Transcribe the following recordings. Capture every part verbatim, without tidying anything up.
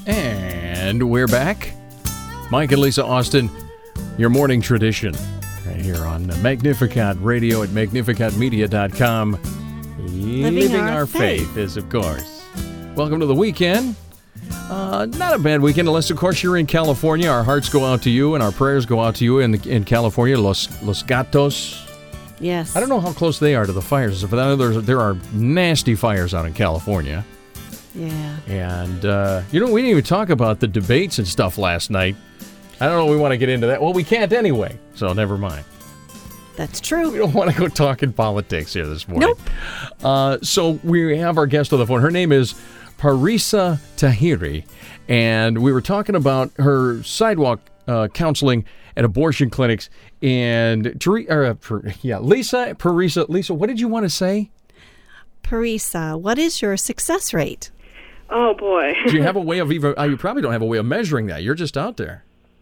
And we're back. Mike and Lisa Austin, your morning tradition, right here on Magnificat Radio at magnificat media dot com. Living, Living our, our faith. faith is, of course. Welcome to the weekend. Uh, not a bad weekend, unless, of course, you're in California. Our hearts go out to you, and our prayers go out to you in the, in California. Los Los Gatos. Yes. I don't know how close they are to the fires, but I know there's, there are nasty fires out in California. Yeah. And, uh, you know, we didn't even talk about the debates and stuff last night. I don't know if we want to get into that. Well, we can't anyway, so never mind. That's true. We don't want to go talking politics here this morning. Nope. Uh, so we have our guest on the phone. Her name is Parisa Tahiri, and we were talking about her sidewalk uh, counseling at abortion clinics. And, uh, yeah, Lisa, Parisa, Lisa, what did you want to say? Parisa, what is your success rate? Oh, boy. Do you have a way of even, uh, you probably don't have a way of measuring that. You're just out there.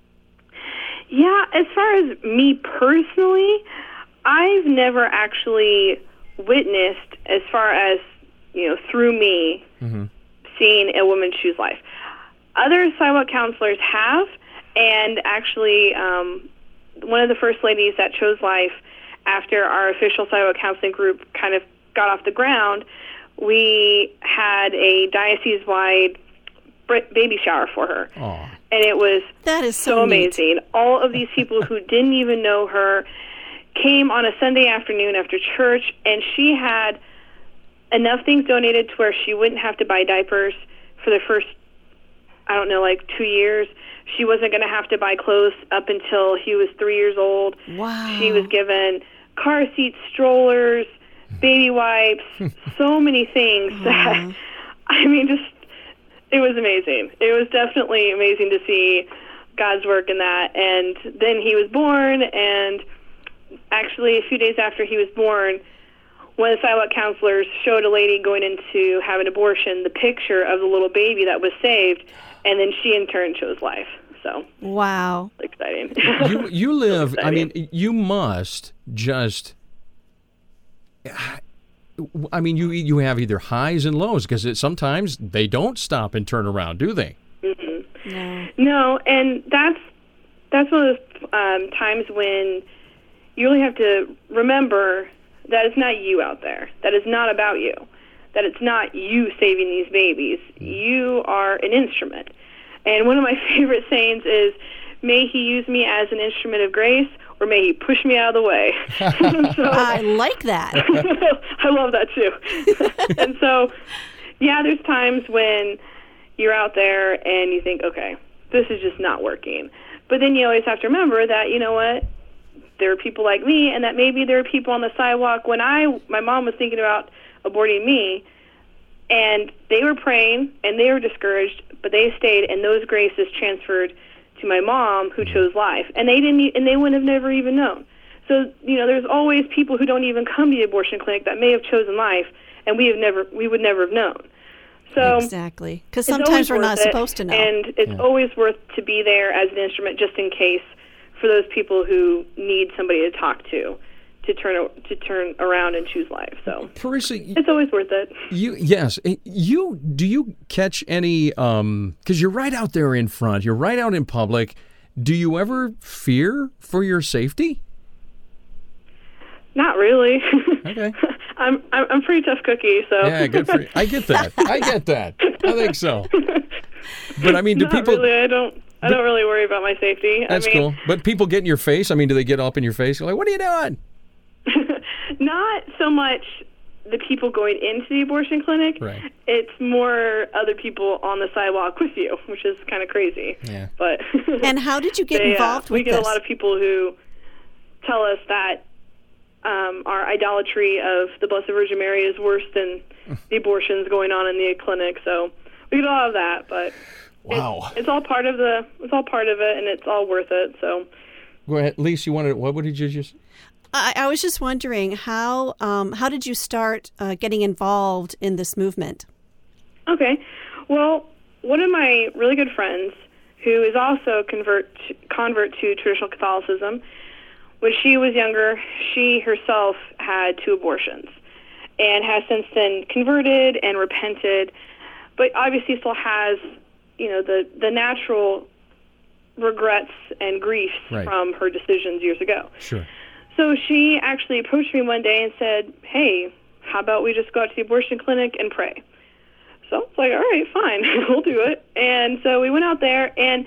Yeah, as far as me personally, I've never actually witnessed, as far as, you know, through me, mm-hmm. seeing a woman choose life. Other sidewalk counselors have, and actually um, one of the first ladies that chose life after our official sidewalk counseling group kind of got off the ground, we had a diocese-wide baby shower for her. Aww. And it was that is so, so amazing. Neat. All of these people who didn't even know her came on a Sunday afternoon after church, and she had enough things donated to where she wouldn't have to buy diapers for the first, I don't know, like two years. She wasn't going to have to buy clothes up until he was three years old. Wow. She was given car seats, strollers, baby wipes, so many things that, I mean, just, it was amazing. It was definitely amazing to see God's work in that. And then he was born, and actually a few days after he was born, one of the sidewalk counselors showed a lady going in to have an abortion the picture of the little baby that was saved, and then she in turn chose life. So wow, exciting. You you live. I mean, you must just. I mean, you you have either highs and lows, because sometimes they don't stop and turn around, do they? Mm-hmm. No. No, and that's that's one of those um, times when you really have to remember that it's not you out there. That it's not about you. That it's not you saving these babies. You are an instrument. And one of my favorite sayings is, "May he use me as an instrument of grace, or may he push me out of the way." So, I like that. I love that, too. And so, yeah, there's times when you're out there and you think, okay, this is just not working. But then you always have to remember that, you know what, there are people like me, and that maybe there are people on the sidewalk. When I, my mom was thinking about aborting me, and they were praying, and they were discouraged, but they stayed, and those graces transferred to my mom, who chose life, and they didn't, and they wouldn't have never even known. So, you know, there's always people who don't even come to the abortion clinic that may have chosen life, and we have never, we would never have known. So exactly, because sometimes we're not it, supposed to know, and it's yeah. always worth to be there as an instrument, just in case, for those people who need somebody to talk to, to turn to turn around and choose life. So, Parisa, it's always worth it. You yes, you do you catch any? Um, because you're right out there in front, you're right out in public. Do you ever fear for your safety? Not really. Okay. I'm I'm I'm pretty tough cookie, so yeah, good for you. I get that. I get that. I think so. But I mean, do Not people? Really, I don't. I don't really worry about my safety. That's I mean, cool. But people get in your face. I mean, do they get up in your face? You're like, what are you doing? Not so much the people going into the abortion clinic. Right. It's more other people on the sidewalk with you, which is kind of crazy. Yeah. But and how did you get they, involved uh, with we get this? a lot of people who tell us that um, our idolatry of the Blessed Virgin Mary is worse than the abortions going on in the clinic. So we get a lot of that, but wow, it's, it's all part of the it's all part of it, and it's all worth it. So go ahead, Lisa. You wanted what? What did you just? I, I was just wondering how um, how did you start uh, getting involved in this movement? Okay, well, one of my really good friends, who is also convert to, convert to traditional Catholicism, when she was younger, she herself had two abortions, and has since then converted and repented, but obviously still has you know, the, the natural regrets and griefs Right. from her decisions years ago. Sure. So she actually approached me one day and said, hey, how about we just go out to the abortion clinic and pray? So I was like, all right, fine, we'll do it. And so we went out there, and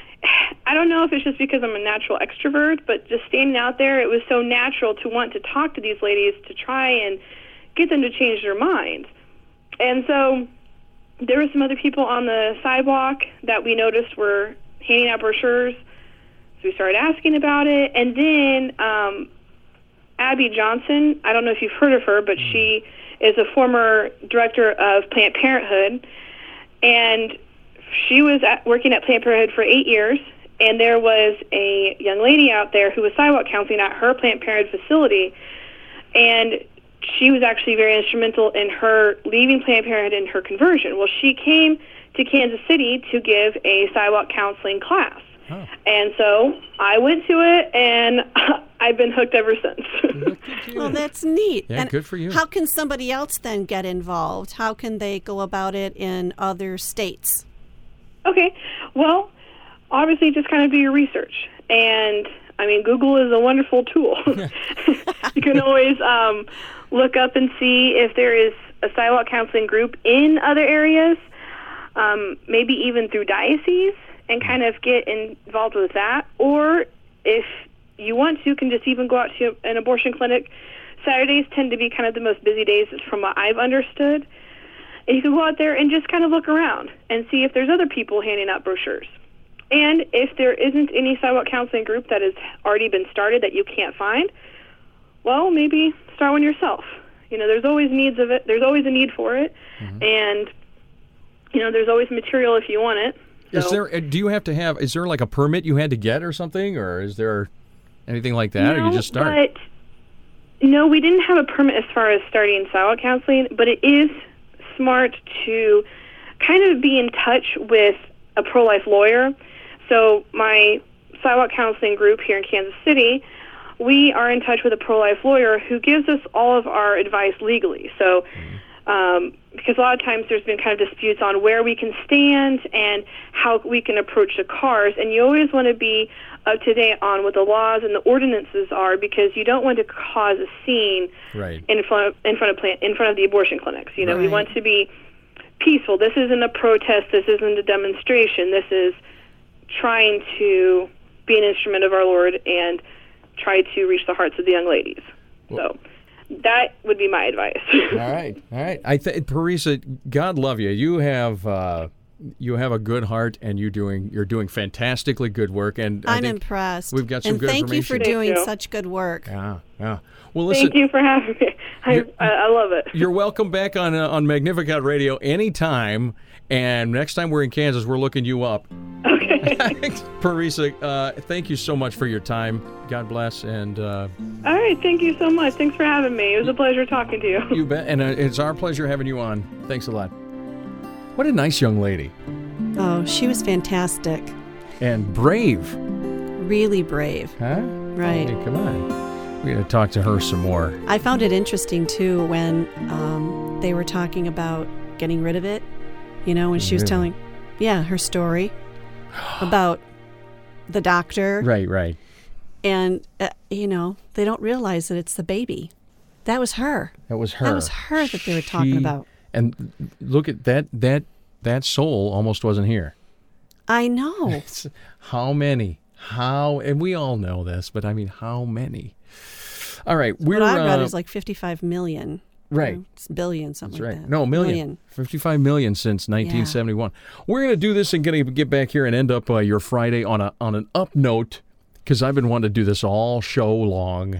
I don't know if it's just because I'm a natural extrovert, but just standing out there, it was so natural to want to talk to these ladies to try and get them to change their minds. And so there were some other people on the sidewalk that we noticed were handing out brochures. So we started asking about it. And then um, Abby Johnson, I don't know if you've heard of her, but she is a former director of Planned Parenthood. And she was at, working at Planned Parenthood for eight years. And there was a young lady out there who was sidewalk counseling at her Planned Parenthood facility. And she was actually very instrumental in her leaving Planned Parenthood and her conversion. Well, she came to Kansas City to give a sidewalk counseling class. Oh. And so I went to it, and I've been hooked ever since. Well, that's neat. Yeah, and good for you. How can somebody else then get involved? How can they go about it in other states? Okay. Well, obviously just kind of do your research. And, I mean, Google is a wonderful tool. You can always um, look up and see if there is a sidewalk counseling group in other areas, um, maybe even through diocese, and kind of get involved with that. Or if you want to, you can just even go out to an abortion clinic. Saturdays tend to be kind of the most busy days from what I've understood. And you can go out there and just kind of look around and see if there's other people handing out brochures. And if there isn't any sidewalk counseling group that has already been started that you can't find, well, maybe start one yourself. You know, there's always needs of it. There's always a need for it. Mm-hmm. And, you know, there's always material if you want it. So. Is there? Do you have to have? Is there like a permit you had to get or something, or is there anything like that, no, or you just start? But, no, we didn't have a permit as far as starting sidewalk counseling, but it is smart to kind of be in touch with a pro-life lawyer. So my sidewalk counseling group here in Kansas City, we are in touch with a pro-life lawyer who gives us all of our advice legally. So. Um, because a lot of times there's been kind of disputes on where we can stand and how we can approach the cars, and you always want to be up to date on what the laws and the ordinances are, because you don't want to cause a scene right. in front of in front of plant, in front of the abortion clinics. You know, right. we want to be peaceful. This isn't a protest. This isn't a demonstration. This is trying to be an instrument of our Lord and try to reach the hearts of the young ladies. Well, so. That would be my advice. All right, all right. I th- Parisa, God love you. You have uh, you have a good heart, and you doing you're doing fantastically good work. And I I'm think impressed. We've got some and good thank you for information. doing you. such good work. Yeah, yeah. Well, listen. Thank you for having me. I, I, I love it. You're welcome back on uh, on Magnificat Radio anytime. And next time we're in Kansas, we're looking you up. Okay. Parisa, uh, thank you so much for your time. God bless. And uh, all right, thank you so much. Thanks for having me. It was a pleasure talking to you. You bet. And uh, it's our pleasure having you on. Thanks a lot. What a nice young lady. Oh, she was fantastic. And brave. Really brave. Huh? Right. Hey, come on. We're going to talk to her some more. I found it interesting, too, when um, they were talking about getting rid of it. You know, when she was telling, yeah, her story about the doctor. Right, right. And, uh, you know, they don't realize that it's the baby. That was her. That was her. That was her that they were talking She, about. And look at that, that, that soul almost wasn't here. I know. It's, how many? How? And we all know this, but I mean, how many? All right. We're, what I read uh, is like fifty-five million. Right. It's billion, something That's right. like that. No, million. million. fifty-five million since nineteen seventy-one. Yeah. We're going to do this and get, get back here and end up uh, your Friday on a on an up note, because I've been wanting to do this all show long.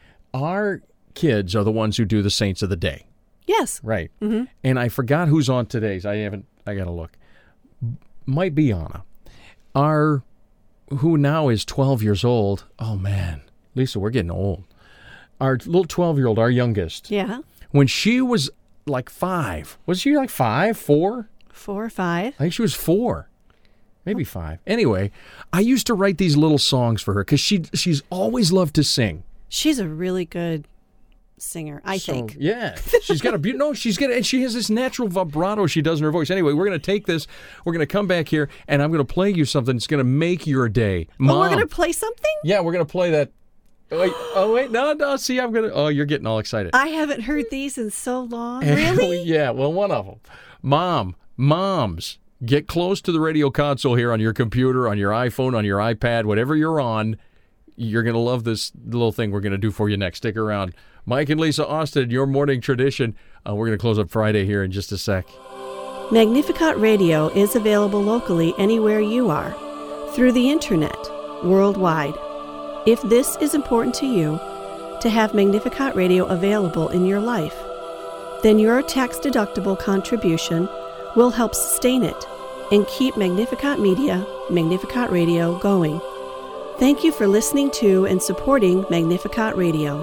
Our kids are the ones who do the Saints of the Day. Yes. Right. Mm-hmm. And I forgot who's on today's. I haven't, I got to look. Might be Anna. Our, who now is twelve years old. Oh, man. Lisa, we're getting old. Our little twelve-year-old, our youngest. Yeah. When she was like five, was she like five, four? Four or five. I think she was four, maybe five. Anyway, I used to write these little songs for her because she she's always loved to sing. She's a really good singer, I so, think. Yeah. She's got a beautiful, no, she's got, and she has this natural vibrato she does in her voice. Anyway, we're going to take this, we're going to come back here, and I'm going to play you something that's going to make your day. Mom. Oh, we're going to play something? Yeah, we're going to play that. Oh, wait, oh, wait, no, no, see, I'm going to, oh, you're getting all excited. I haven't heard these in so long. Really? Yeah, well, one of them. Mom, moms, get close to the radio console here on your computer, on your iPhone, on your iPad, whatever you're on. You're going to love this little thing we're going to do for you next. Stick around. Mike and Lisa Austin, your morning tradition. Uh, we're going to close up Friday here in just a sec. Magnificat Radio is available locally anywhere you are, through the internet, worldwide. If this is important to you, to have Magnificat Radio available in your life, then your tax-deductible contribution will help sustain it and keep Magnificat Media, Magnificat Radio going. Thank you for listening to and supporting Magnificat Radio.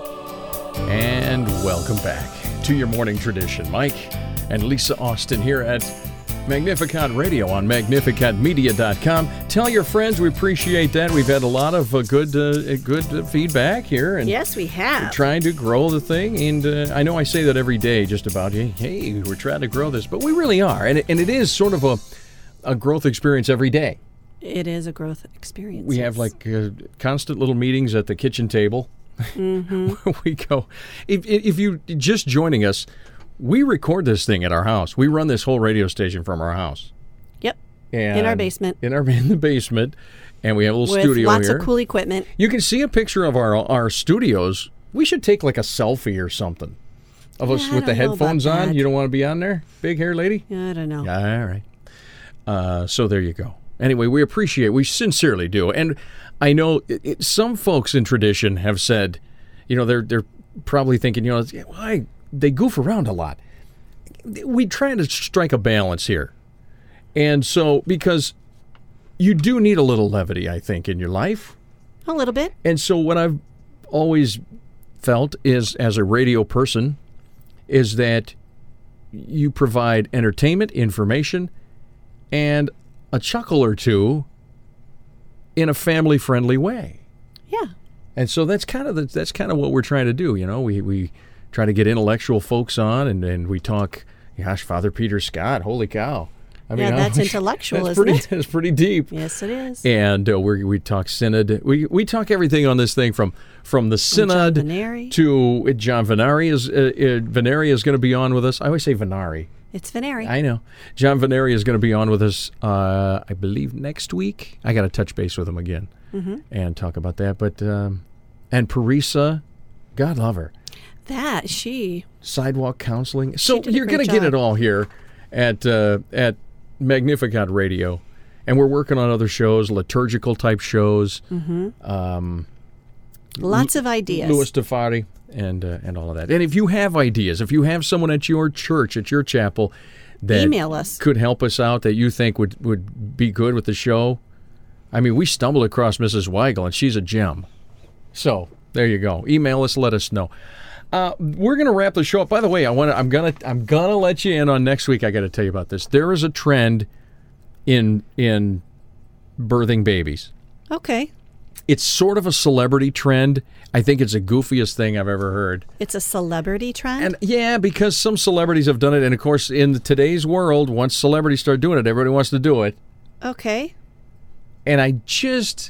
And welcome back to your morning tradition. Mike and Lisa Austin here at Magnificat Radio on magnificat media dot com. Tell your friends, we appreciate that. We've had a lot of uh, good uh, good uh, feedback here. And yes, we have. We're trying to grow the thing. And uh, I know I say that every day just about, hey, hey, we're trying to grow this. But we really are. And it, and it is sort of a, a growth experience every day. It is a growth experience. We have like uh, constant little meetings at the kitchen table. Mm-hmm. We go. If, if you just joining us, we record this thing at our house. We run this whole radio station from our house. Yep. And in our basement. In our in the basement, and we have a little With studio lots here. of cool equipment. You can see a picture of our our studios. We should take like a selfie or something of Yeah, us I with the don't know headphones about on. that. You don't want to be on there, big hair lady? I don't know. Yeah, all right. Uh, so there you go. Anyway, we appreciate, we sincerely do. And I know it, it, some folks in tradition have said, you know, they're they're probably thinking, you know, why they goof around a lot. We try to strike a balance here. And so, because you do need a little levity, I think, in your life. A little bit. And so what I've always felt is, as a radio person, is that you provide entertainment, information, and a chuckle or two in a family-friendly way. Yeah. And so that's kind of the, that's kind of what we're trying to do. You know, we we try to get intellectual folks on, and, and we talk. Gosh, Father Peter Scott, holy cow! I yeah, mean, that's I, intellectual, that's isn't pretty, it? That's pretty deep. Yes, it is. And uh, we we talk synod. We we talk everything on this thing from from the synod John Venari. to uh, John Venari is uh, uh, Venari is going to be on with us. I always say Venari. It's Venari. I know. John Venari is going to be on with us, uh, I believe, next week. I got to touch base with him again mm-hmm. and talk about that. But um, and Parisa, God love her. That she Sidewalk counseling. So did a you're going to great get job. it all here at uh, at Magnificat Radio, and we're working on other shows, liturgical type shows. Mm-hmm. Um, Lots of ideas. Louis Tafari and uh, and all of that. And if you have ideas, if you have someone at your church, at your chapel, that Email us. could help us out, that you think would, would be good with the show. I mean, we stumbled across Missus Weigel, and she's a gem. So there you go. Email us, let us know. Uh, we're going to wrap the show up. By the way, I want to. I'm gonna. I'm gonna let you in on next week. I got to tell you about this. There is a trend in in birthing babies. Okay. It's sort of a celebrity trend. I think it's the goofiest thing I've ever heard. It's a celebrity trend? And yeah, because some celebrities have done it. And of course, in today's world, once celebrities start doing it, everybody wants to do it. Okay. And I just,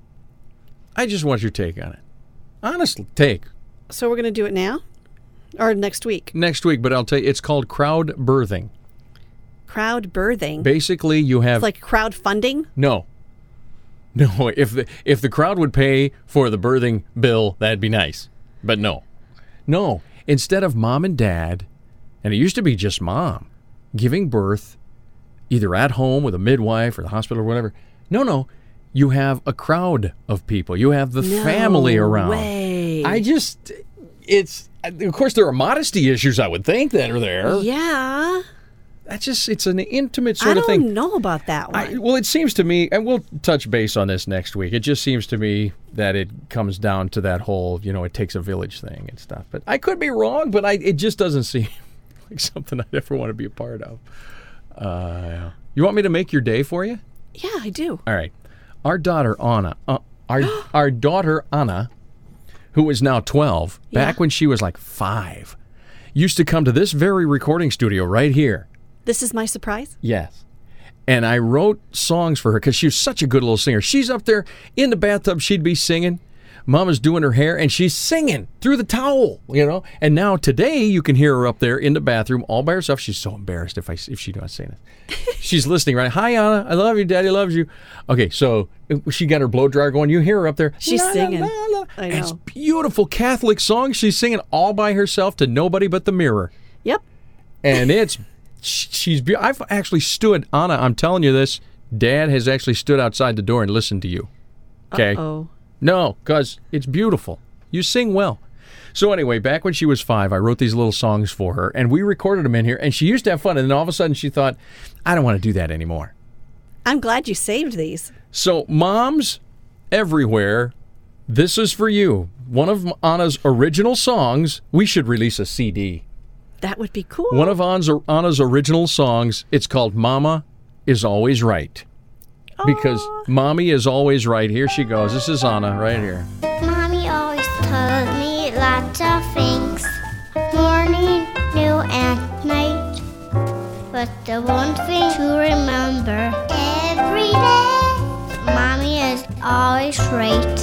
I just want your take on it. Honestly, take. So we're going to do it now? Or next week? Next week, but I'll tell you, it's called crowd birthing. Crowd birthing? Basically, you have... It's like crowdfunding? No. No, if the if the crowd would pay for the birthing bill, that'd be nice. But no. No. Instead of mom and dad, and it used to be just mom, giving birth either at home with a midwife or the hospital or whatever. No, no. You have a crowd of people. You have the No family around. way. I just, it's, of course, there are modesty issues, I would think, that are there. Yeah. That's just, it's an intimate sort I of don't thing. know about that one. I, well, it seems to me, and we'll touch base on this next week. It just seems to me that it comes down to that whole, you know, it takes a village thing and stuff. But I could be wrong, but I, it just doesn't seem like something I'd ever want to be a part of. Uh, you want me to make your day for you? Yeah, I do. All right. Our daughter, Anna, uh, our, our daughter, Anna, who is now twelve, Yeah. back when she was like five, used to come to this very recording studio right here. This is my surprise? Yes. And I wrote songs for her because she was such a good little singer. She's up there in the bathtub. She'd be singing. Mama's doing her hair, and she's singing through the towel, you know. And now today you can hear her up there in the bathroom all by herself. She's so embarrassed if I if she doesn't say it. She's listening, right? Hi, Anna. I love you. Daddy loves you. Okay, so she got her blow dryer going. You hear her up there. She's la, singing. La, la, la. I And it's know. beautiful Catholic songs. She's singing all by herself to nobody but the mirror. Yep. And it's, she's, be- I've actually stood, Anna, I'm telling you this, Dad has actually stood outside the door and listened to you. Okay? Oh. No, because it's beautiful. You sing well. So anyway, back when she was five, I wrote these little songs for her, and we recorded them in here, and she used to have fun, and then all of a sudden she thought, I don't want to do that anymore. I'm glad you saved these. So moms everywhere, this is for you. One of Anna's original songs, we should release a C D. That would be cool. One of Anna's, Anna's original songs, it's called Mama is Always Right. Because Aw. Mommy is always right. Here she goes. This is Anna right here. Mommy always told me lots of things, morning, noon, and night. But the one thing to remember every day, Mommy is always right.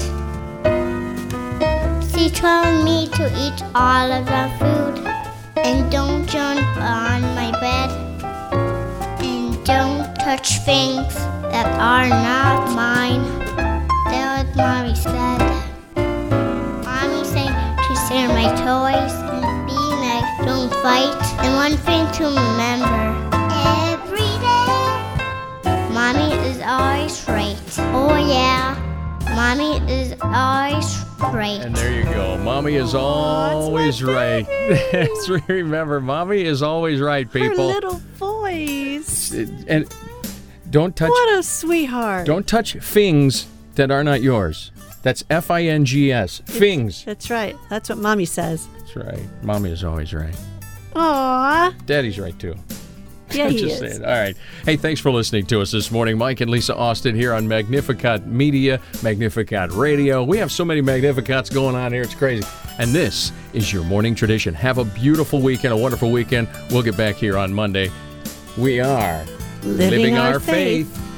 She told me to eat all of the food, and don't jump on my bed, and don't touch things that are not mine. That's what Mommy said. Mommy said to share my toys and be nice, don't fight. And one thing to remember every day, Mommy is always right. Oh yeah, Mommy is always right. And there you go. Mommy is always right. That's right. Remember, Mommy is always right, Her people. little voice. And don't touch What a sweetheart. don't touch things that are not yours. That's F I N G S. Things. That's right. That's what Mommy says. That's right. Mommy is always right. Aw. Daddy's right too. Yeah, I'm he just is. saying. All right. Hey, thanks for listening to us this morning. Mike and Lisa Austin here on Magnificat Media, Magnificat Radio. We have so many Magnificats going on here. It's crazy. And this is your morning tradition. Have a beautiful weekend, a wonderful weekend. We'll get back here on Monday. We are Living, our, faith. faith.